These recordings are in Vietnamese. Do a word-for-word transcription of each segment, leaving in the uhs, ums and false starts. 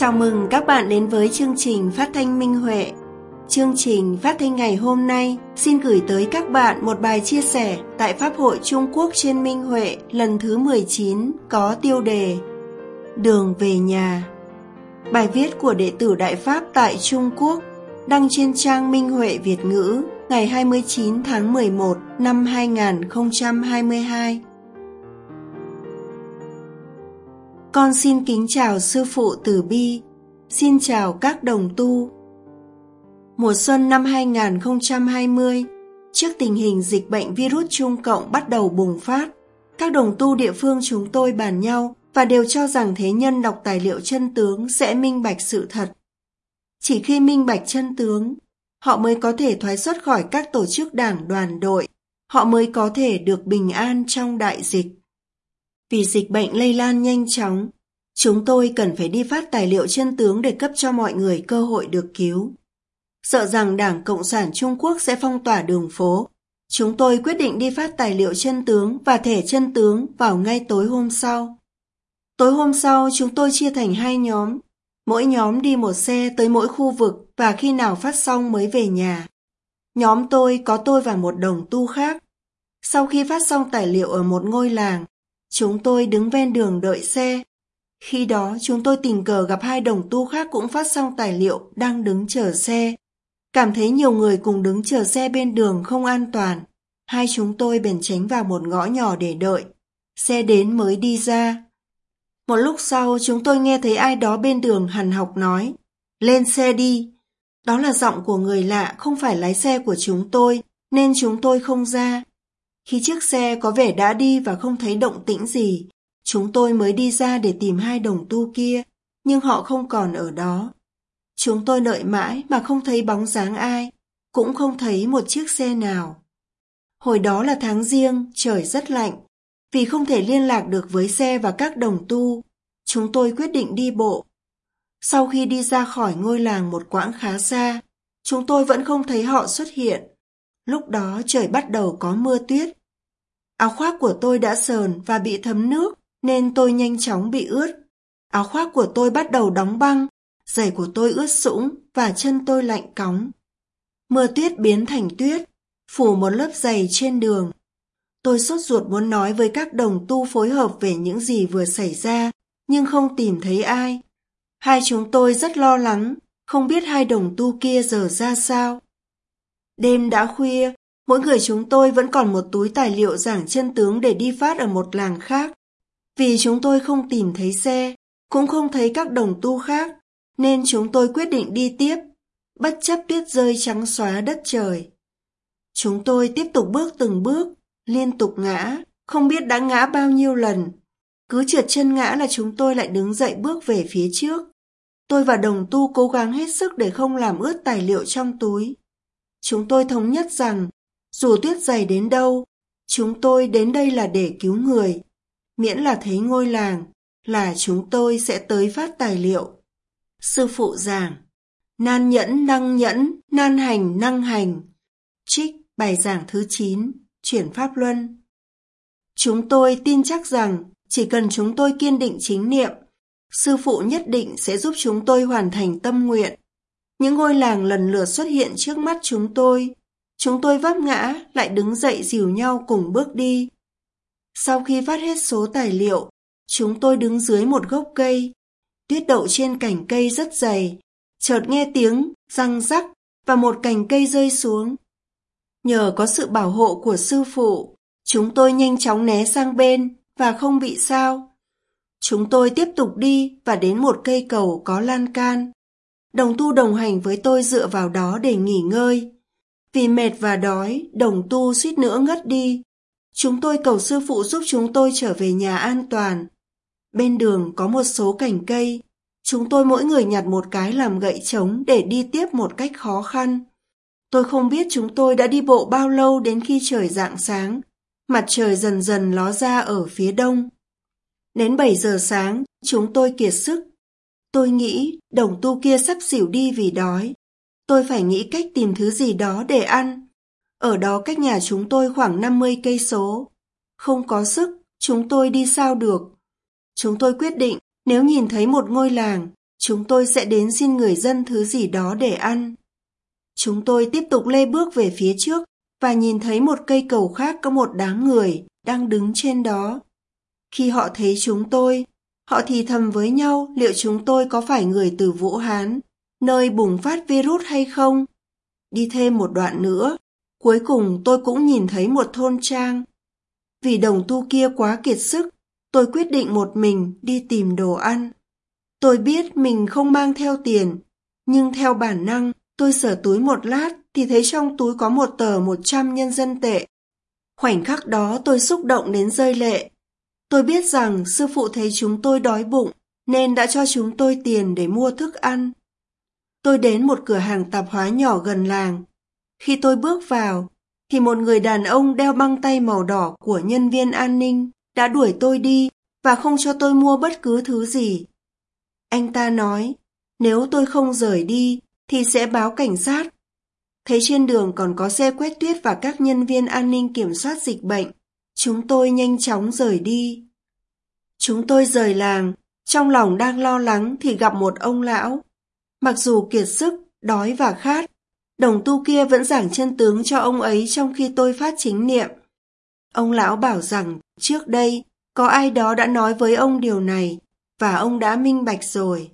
Chào mừng các bạn đến với chương trình phát thanh Minh Huệ. Chương trình phát thanh ngày hôm nay xin gửi tới các bạn một bài chia sẻ tại Pháp hội Trung Quốc trên Minh Huệ lần thứ mười chín có tiêu đề Đường về nhà. Bài viết của đệ tử Đại Pháp tại Trung Quốc đăng trên trang Minh Huệ Việt ngữ ngày hai mươi chín tháng mười một năm hai nghìn không trăm hai mươi hai. Con xin kính chào Sư Phụ Từ Bi, xin chào các đồng tu. Mùa xuân năm hai nghìn không trăm hai mươi, trước tình hình dịch bệnh virus Trung Cộng bắt đầu bùng phát, các đồng tu địa phương chúng tôi bàn nhau và đều cho rằng thế nhân đọc tài liệu chân tướng sẽ minh bạch sự thật. Chỉ khi minh bạch chân tướng, họ mới có thể thoái xuất khỏi các tổ chức đảng đoàn đội, họ mới có thể được bình an trong đại dịch. Vì dịch bệnh lây lan nhanh chóng, chúng tôi cần phải đi phát tài liệu chân tướng để cấp cho mọi người cơ hội được cứu. Sợ rằng Đảng Cộng sản Trung Quốc sẽ phong tỏa đường phố, chúng tôi quyết định đi phát tài liệu chân tướng và thẻ chân tướng vào ngay tối hôm sau. Tối hôm sau chúng tôi chia thành hai nhóm, mỗi nhóm đi một xe tới mỗi khu vực và khi nào phát xong mới về nhà. Nhóm tôi có tôi và một đồng tu khác. Sau khi phát xong tài liệu ở một ngôi làng, chúng tôi đứng ven đường đợi xe. Khi đó chúng tôi tình cờ gặp hai đồng tu khác cũng phát xong tài liệu đang đứng chờ xe. Cảm thấy nhiều người cùng đứng chờ xe bên đường không an toàn. Hai chúng tôi bèn tránh vào một ngõ nhỏ để đợi. Xe đến mới đi ra. Một lúc sau chúng tôi nghe thấy ai đó bên đường hằn học nói: "Lên xe đi." Đó là giọng của người lạ, không phải lái xe của chúng tôi, nên chúng tôi không ra. Khi chiếc xe có vẻ đã đi và không thấy động tĩnh gì, chúng tôi mới đi ra để tìm hai đồng tu kia, nhưng họ không còn ở đó. Chúng tôi đợi mãi mà không thấy bóng dáng ai, cũng không thấy một chiếc xe nào. Hồi đó là tháng Giêng, trời rất lạnh. Vì không thể liên lạc được với xe và các đồng tu, chúng tôi quyết định đi bộ. Sau khi đi ra khỏi ngôi làng một quãng khá xa, chúng tôi vẫn không thấy họ xuất hiện. Lúc đó trời bắt đầu có mưa tuyết. Áo khoác của tôi đã sờn và bị thấm nước nên tôi nhanh chóng bị ướt. Áo khoác của tôi bắt đầu đóng băng, giày của tôi ướt sũng và chân tôi lạnh cóng. Mưa tuyết biến thành tuyết, phủ một lớp dày trên đường. Tôi sốt ruột muốn nói với các đồng tu phối hợp về những gì vừa xảy ra, nhưng không tìm thấy ai. Hai chúng tôi rất lo lắng, không biết hai đồng tu kia giờ ra sao. Đêm đã khuya, mỗi người chúng tôi vẫn còn một túi tài liệu giảng chân tướng để đi phát ở một làng khác. Vì chúng tôi không tìm thấy xe, cũng không thấy các đồng tu khác, nên chúng tôi quyết định đi tiếp, bất chấp tuyết rơi trắng xóa đất trời. Chúng tôi tiếp tục bước từng bước, liên tục ngã, không biết đã ngã bao nhiêu lần. Cứ trượt chân ngã là chúng tôi lại đứng dậy bước về phía trước. Tôi và đồng tu cố gắng hết sức để không làm ướt tài liệu trong túi. Chúng tôi thống nhất rằng, dù tuyết dày đến đâu, chúng tôi đến đây là để cứu người. Miễn là thấy ngôi làng, là chúng tôi sẽ tới phát tài liệu. Sư phụ giảng: nan nhẫn năng nhẫn, nan hành năng hành. Trích bài giảng thứ chín, chuyển Pháp Luân. Chúng tôi tin chắc rằng chỉ cần chúng tôi kiên định chính niệm, Sư phụ nhất định sẽ giúp chúng tôi hoàn thành tâm nguyện. Những ngôi làng lần lượt xuất hiện trước mắt chúng tôi. Chúng tôi vấp ngã, lại đứng dậy dìu nhau cùng bước đi. Sau khi phát hết số tài liệu, chúng tôi đứng dưới một gốc cây. Tuyết đậu trên cành cây rất dày, chợt nghe tiếng răng rắc và một cành cây rơi xuống. Nhờ có sự bảo hộ của sư phụ, chúng tôi nhanh chóng né sang bên và không bị sao. Chúng tôi tiếp tục đi và đến một cây cầu có lan can. Đồng tu đồng hành với tôi dựa vào đó để nghỉ ngơi. Vì mệt và đói, đồng tu suýt nữa ngất đi. Chúng tôi cầu sư phụ giúp chúng tôi trở về nhà an toàn. Bên đường có một số cành cây. Chúng tôi mỗi người nhặt một cái làm gậy trống để đi tiếp một cách khó khăn. Tôi không biết chúng tôi đã đi bộ bao lâu đến khi trời rạng sáng. Mặt trời dần dần ló ra ở phía đông. Đến bảy giờ sáng, chúng tôi kiệt sức. Tôi nghĩ đồng tu kia sắp xỉu đi vì đói. Tôi phải nghĩ cách tìm thứ gì đó để ăn. Ở đó cách nhà chúng tôi khoảng năm mươi cây số. Không có sức, chúng tôi đi sao được. Chúng tôi quyết định nếu nhìn thấy một ngôi làng, Chúng tôi sẽ đến xin người dân thứ gì đó để ăn. Chúng tôi tiếp tục lê bước về phía trước và nhìn thấy một cây cầu khác có một đám người đang đứng trên đó. Khi họ thấy chúng tôi, họ thì thầm với nhau liệu chúng tôi có phải người từ Vũ Hán, nơi bùng phát virus hay không. Đi thêm một đoạn nữa, cuối cùng tôi cũng nhìn thấy một thôn trang. Vì đồng tu kia quá kiệt sức, tôi quyết định một mình đi tìm đồ ăn. Tôi biết mình không mang theo tiền, nhưng theo bản năng, tôi sờ túi một lát thì thấy trong túi có một tờ một trăm nhân dân tệ. Khoảnh khắc đó tôi xúc động đến rơi lệ. Tôi biết rằng sư phụ thấy chúng tôi đói bụng nên đã cho chúng tôi tiền để mua thức ăn. Tôi đến một cửa hàng tạp hóa nhỏ gần làng. Khi tôi bước vào, thì một người đàn ông đeo băng tay màu đỏ của nhân viên an ninh đã đuổi tôi đi và không cho tôi mua bất cứ thứ gì. Anh ta nói, nếu tôi không rời đi thì sẽ báo cảnh sát. Thấy trên đường còn có xe quét tuyết và các nhân viên an ninh kiểm soát dịch bệnh, chúng tôi nhanh chóng rời đi. Chúng tôi rời làng, trong lòng đang lo lắng thì gặp một ông lão. Mặc dù kiệt sức, đói và khát, đồng tu kia vẫn giảng chân tướng cho ông ấy trong khi tôi phát chính niệm. Ông lão bảo rằng trước đây có ai đó đã nói với ông điều này và ông đã minh bạch rồi.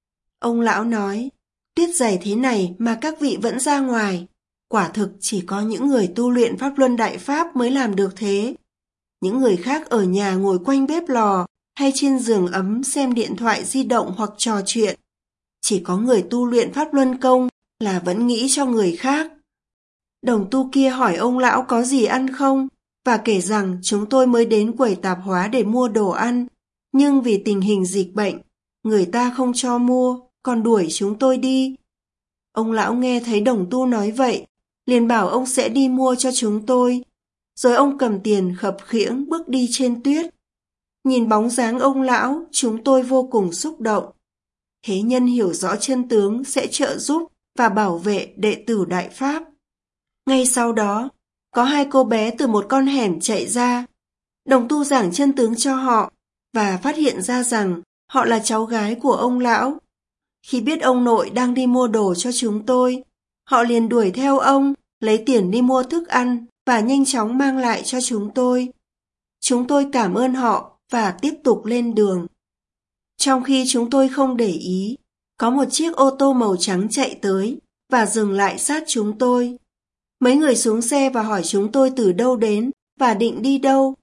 Ông lão nói, tuyết dày thế này mà các vị vẫn ra ngoài. Quả thực chỉ có những người tu luyện Pháp Luân Đại Pháp mới làm được thế. Những người khác ở nhà ngồi quanh bếp lò hay trên giường ấm xem điện thoại di động hoặc trò chuyện. Chỉ có người tu luyện Pháp Luân Công là vẫn nghĩ cho người khác. Đồng tu kia hỏi ông lão có gì ăn không và kể rằng chúng tôi mới đến quầy tạp hóa để mua đồ ăn, nhưng vì tình hình dịch bệnh, người ta không cho mua, còn đuổi chúng tôi đi. Ông lão nghe thấy đồng tu nói vậy, liền bảo ông sẽ đi mua cho chúng tôi. Rồi ông cầm tiền khập khiễng bước đi trên tuyết. Nhìn bóng dáng ông lão, chúng tôi vô cùng xúc động. Thế nhân hiểu rõ chân tướng sẽ trợ giúp và bảo vệ đệ tử Đại Pháp. Ngay sau đó, có hai cô bé từ một con hẻm chạy ra. Đồng tu giảng chân tướng cho họ và phát hiện ra rằng họ là cháu gái của ông lão. Khi biết ông nội đang đi mua đồ cho chúng tôi, họ liền đuổi theo ông, lấy tiền đi mua thức ăn và nhanh chóng mang lại cho chúng tôi. Chúng tôi cảm ơn họ và tiếp tục lên đường. Trong khi chúng tôi không để ý, có một chiếc ô tô màu trắng chạy tới và dừng lại sát chúng tôi. Mấy người xuống xe và hỏi chúng tôi từ đâu đến và định đi đâu.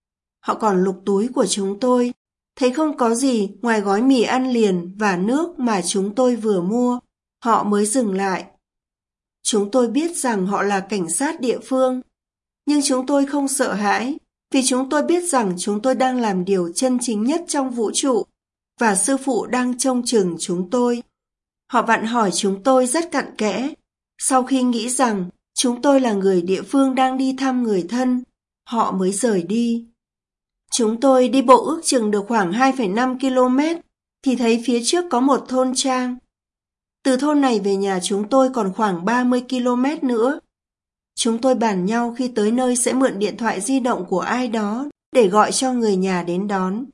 Họ còn lục túi của chúng tôi, thấy không có gì ngoài gói mì ăn liền và nước mà chúng tôi vừa mua, họ mới dừng lại. Chúng tôi biết rằng họ là cảnh sát địa phương, nhưng chúng tôi không sợ hãi vì chúng tôi biết rằng chúng tôi đang làm điều chân chính nhất trong vũ trụ và sư phụ đang trông chừng chúng tôi. Họ vặn hỏi chúng tôi rất cặn kẽ. Sau khi nghĩ rằng chúng tôi là người địa phương đang đi thăm người thân, họ mới rời đi. Chúng tôi đi bộ ước chừng được khoảng hai phẩy năm ki lô mét thì thấy phía trước có một thôn trang. Từ thôn này về nhà chúng tôi còn khoảng ba mươi ki lô mét nữa. Chúng tôi bàn nhau khi tới nơi sẽ mượn điện thoại di động của ai đó để gọi cho người nhà đến đón.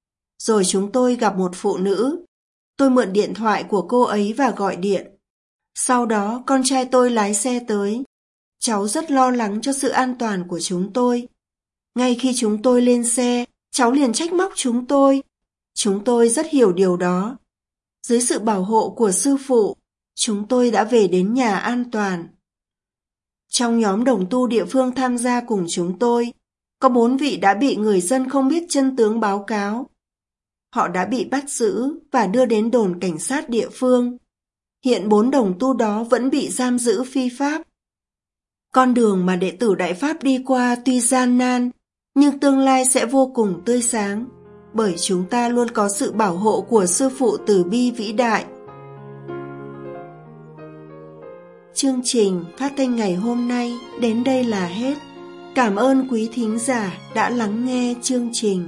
Rồi chúng tôi gặp một phụ nữ. Tôi mượn điện thoại của cô ấy và gọi điện. Sau đó con trai tôi lái xe tới. Cháu rất lo lắng cho sự an toàn của chúng tôi. Ngay khi chúng tôi lên xe, cháu liền trách móc chúng tôi. Chúng tôi rất hiểu điều đó. Dưới sự bảo hộ của sư phụ, chúng tôi đã về đến nhà an toàn. Trong nhóm đồng tu địa phương tham gia cùng chúng tôi, có bốn vị đã bị người dân không biết chân tướng báo cáo. Họ đã bị bắt giữ và đưa đến đồn cảnh sát địa phương. Hiện bốn đồng tu đó vẫn bị giam giữ phi pháp. Con đường mà đệ tử Đại Pháp đi qua tuy gian nan, nhưng tương lai sẽ vô cùng tươi sáng, bởi chúng ta luôn có sự bảo hộ của sư phụ từ bi vĩ đại. Chương trình phát thanh ngày hôm nay đến đây là hết. Cảm ơn quý thính giả đã lắng nghe chương trình.